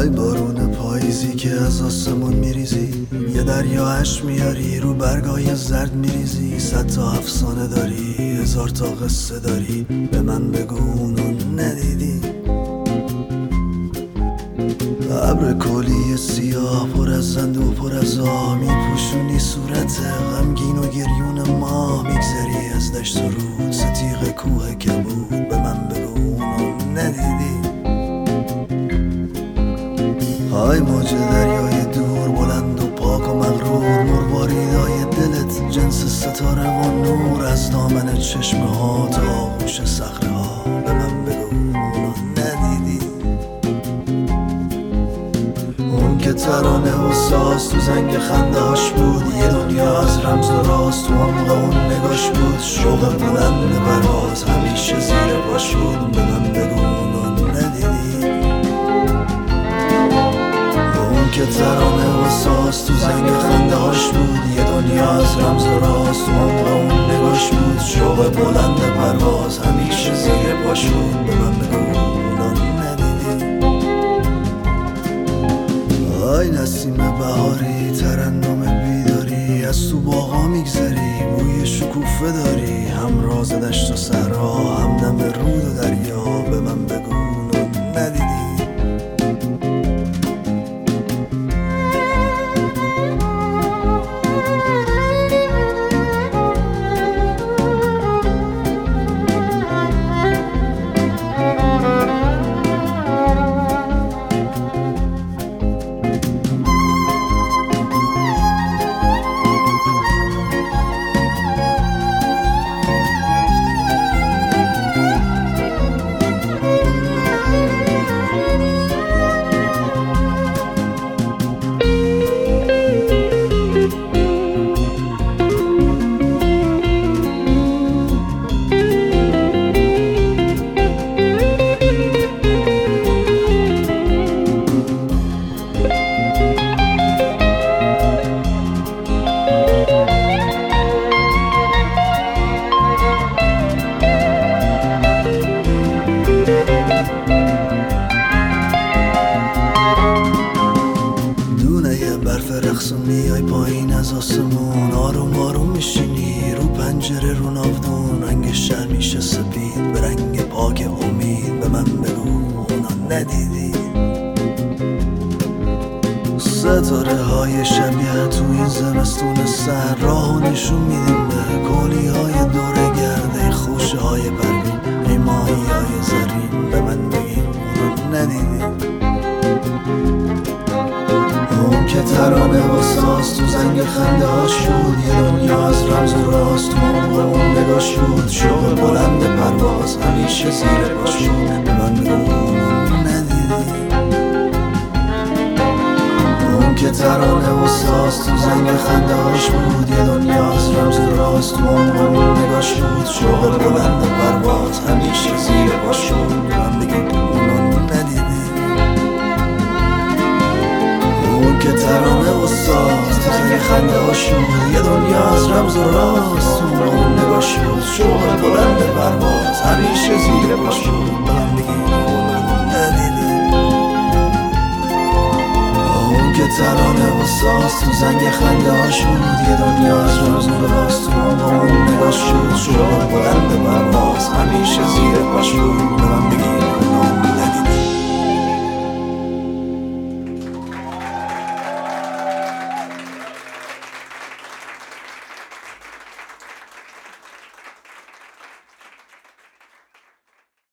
های بارون پاییزی که از آسمون میریزی، یه دریا عشق میاری رو برگای زرد میریزی. 100 تا افسانه داری، 1000 تا قصه داری، به من بگو اونو ندیدی. ابر کلی سیاه پر از زند و پر از آه، میپوشونی صورت غمگین و گریون ما. میگذری از دشت و رود، ستیغ کوه کبود، به من بگو اونو ندیدی. های موج دریای دور بلند و پاک و مغرور، مرواریدای دلت جنس ستاره و نور، از دامن چشمه ها تا آغوش صخره ها، به من بگو اونو ندیدی. اون که ترانه و ساز تو زنگ خنده هاش بود، یه دنیا از رمز و راز تو عمق اون نگاش بود. شوق بلند پرواز همیشه زیر پاش بود، به من بگو اونو ندیدی. اون که ترانه و ساز تو زنگ خنده هاش بود، یه دنیا از رمز و راز تو عمق اون نگاش بود. شوق بلند پرواز همیشه زیر پاش بود، به من بگو اونو ندیدی. آی نسیم بهاری ترنم بیداری، از تو باغا میگذری بوی شکوفه داری، هم راز دشت و صحرا هم دم رود و دریا، به من بگو اونو ندیدی. میای پایین از آسمون، آروم آروم میشینی رو پنجره رو ناودون. رنگ شهر میشه سپید به رنگ پاک امید، به من بگو اونو ندیدی. ستاره های شبیه تو این زمستون سر، راهو نشون میدیم به کولی های دور گرده، خوشه های پروین ای ماهی های زرین، به من بگی اونو ندیدی. اون که ترانه و ساز تو زنگ خنده هاش بود، یه دنیا از رمز و راز تو عمق اون نگاش بود. شوق بلند پرواز همیشه زیر پاش بود، به من بگو اونو ندیدی. اون که ترانه و ساز تو زنگ خنده هاش بود، یه دنیا از رمز و راز تو عمق اون نگاش بود. شوق بلند پرواز همیشه زیر پاش بود، به من بگو اونو ندیدی. اون که ترانه و ساز تو زنگ خنده هاش بود، یه دنیا از رمز و راز تو اون نگاش بود. شوق بلند پرواز همیشه زیر پاش بود، به من بگی اونو ندیدی. اون که ترانه و ساز تو زنگ خنده هاش بود، یه دنیا از رمز و راز تو اون نگاش بود. شوق بلند پرواز همیشه زیر پاش بود،